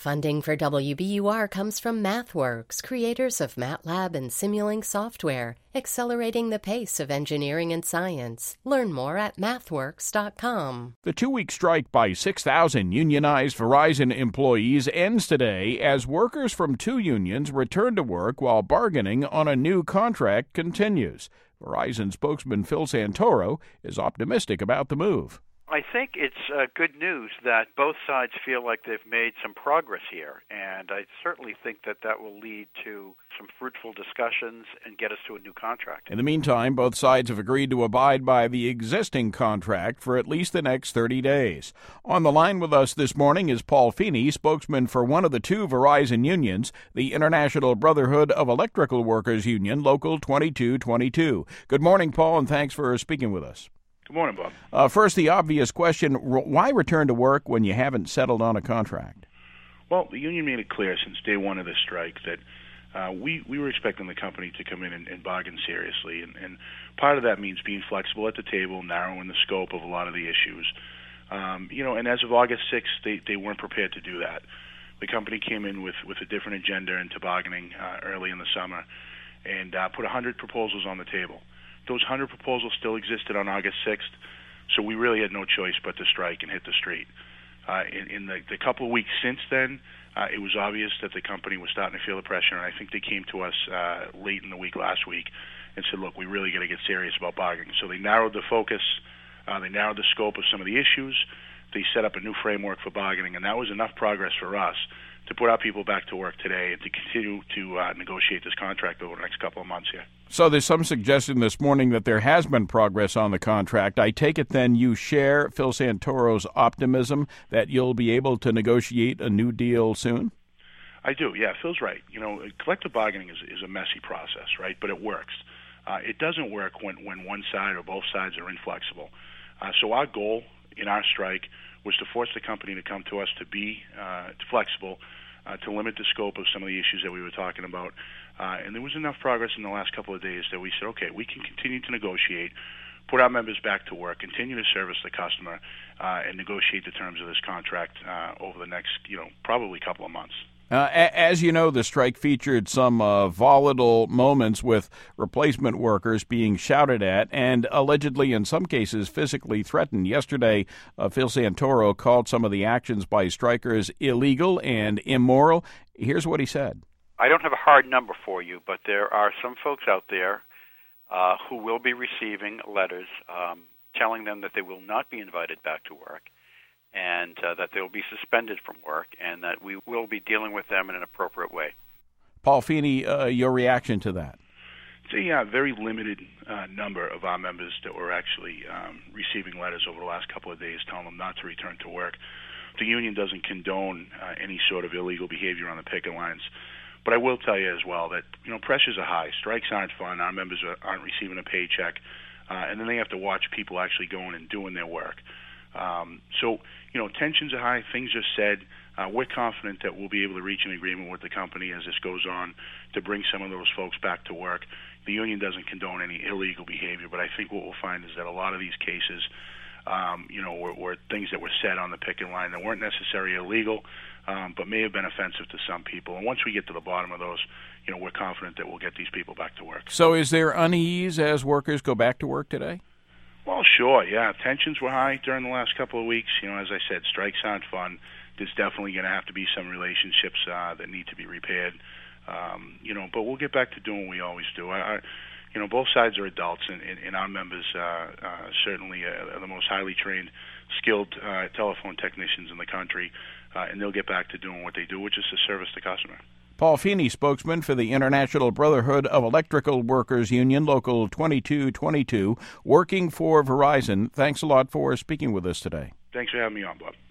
Funding for WBUR comes from MathWorks, creators of MATLAB and Simulink software, accelerating the pace of engineering and science. Learn more at mathworks.com. The two-week strike by 6,000 unionized Verizon employees ends today as workers from two unions return to work while bargaining on a new contract continues. Verizon spokesman Phil Santoro is optimistic about the move. I think it's good news that both sides feel like they've made some progress here, and I certainly think that will lead to some fruitful discussions and get us to a new contract. In the meantime, both sides have agreed to abide by the existing contract for at least the next 30 days. On the line with us this morning is Paul Feeney, spokesman for one of the two Verizon unions, the International Brotherhood of Electrical Workers Union, Local 2222. Good morning, Paul, and thanks for speaking with us. Good morning, Bob. First, the obvious question, why return to work when you haven't settled on a contract? Well, the union made it clear since day one of the strike that we were expecting the company to come in and bargain seriously, and part of that means being flexible at the table, narrowing the scope of a lot of the issues. And as of August 6th, they weren't prepared to do that. The company came in with a different agenda into bargaining early in the summer and put 100 proposals on the table. Those 100 proposals still existed on August 6th, so we really had no choice but to strike and hit the street. In the couple of weeks since then, it was obvious that the company was starting to feel the pressure, and I think they came to us late in the week last week and said, look, we really got to get serious about bargaining. So they narrowed the focus, they narrowed the scope of some of the issues, they set up a new framework for bargaining, and that was enough progress for us to put our people back to work today and to continue to negotiate this contract over the next couple of months here. So there's some suggestion this morning that there has been progress on the contract. I take it then you share Phil Santoro's optimism that you'll be able to negotiate a new deal soon? I do, yeah. Phil's right. Collective bargaining is a messy process, right? But it works. It doesn't work when one side or both sides are inflexible. So our goal in our strike was to force the company to come to us to be flexible, to limit the scope of some of the issues that we were talking about. And there was enough progress in the last couple of days that we said, okay, we can continue to negotiate, put our members back to work, continue to service the customer, and negotiate the terms of this contract over the next, probably couple of months. As you know, the strike featured some volatile moments with replacement workers being shouted at and allegedly, in some cases, physically threatened. Yesterday, Phil Santoro called some of the actions by strikers illegal and immoral. Here's what he said. I don't have a hard number for you, but there are some folks out there who will be receiving letters telling them that they will not be invited back to work, and that they will be suspended from work, and that we will be dealing with them in an appropriate way. Paul Feeney, your reaction to that? It's a very limited number of our members that were actually receiving letters over the last couple of days telling them not to return to work. The union doesn't condone any sort of illegal behavior on the picket lines. But I will tell you as well that, pressures are high. Strikes aren't fun. Our members aren't receiving a paycheck. And then they have to watch people actually going and doing their work. So, tensions are high. Things are said. We're confident that we'll be able to reach an agreement with the company as this goes on to bring some of those folks back to work. The union doesn't condone any illegal behavior, but I think what we'll find is that a lot of these cases, were things that were said on the picket line that weren't necessarily illegal, but may have been offensive to some people. And once we get to the bottom of those, we're confident that we'll get these people back to work. So is there unease as workers go back to work today? Well, sure, yeah. Tensions were high during the last couple of weeks. As I said, strikes aren't fun. There's definitely going to have to be some relationships that need to be repaired. But we'll get back to doing what we always do. Both sides are adults, and our members certainly are the most highly trained, skilled telephone technicians in the country, and they'll get back to doing what they do, which is to service the customer. Paul Feeney, spokesman for the International Brotherhood of Electrical Workers Union, Local 2222, working for Verizon. Thanks a lot for speaking with us today. Thanks for having me on, Bob.